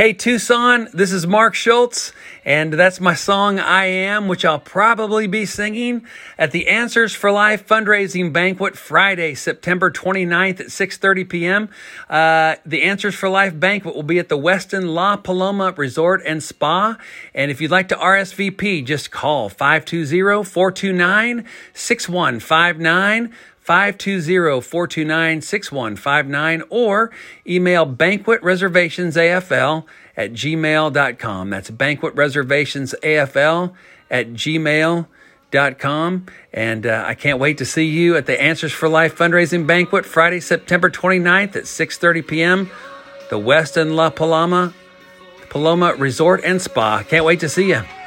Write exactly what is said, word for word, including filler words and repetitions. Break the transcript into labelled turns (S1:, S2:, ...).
S1: Hey, Tucson, this is Mark Schultz, and that's my song, I Am, which I'll probably be singing at the Answers for Life fundraising banquet Friday, September twenty-ninth at six thirty p.m. Uh, the Answers for Life banquet will be at the Westin La Paloma Resort and Spa, and if you'd like to R S V P, just call five two zero, four two nine, six one five nine, five two zero, four two nine, six one five nine, or email banquet reservations A F L at gmail dot com. That's banquet reservations A F L at gmail dot com. And uh, I can't wait to see you at the Answers for Life fundraising banquet Friday, September twenty-ninth at six thirty p.m. The Westin La Paloma, Paloma Resort and Spa. Can't wait to see you.